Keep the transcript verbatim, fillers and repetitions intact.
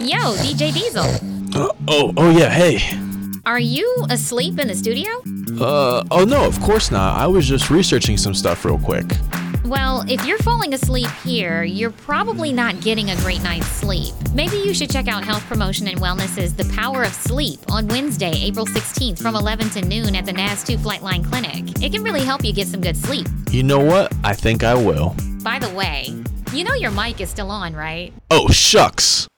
Yo, D J Diesel. Uh, oh, oh yeah, hey. Are you asleep in the studio? Uh, oh no, of course not. I was just researching some stuff real quick. Well, if you're falling asleep here, you're probably not getting a great night's sleep. Maybe you should check out Health Promotion and Wellness's The Power of Sleep on Wednesday, April sixteenth from eleven to noon at the N A S two Flightline Clinic. It can really help you get some good sleep. You know what? I think I will. By the way, you know your mic is still on, right? Oh, shucks.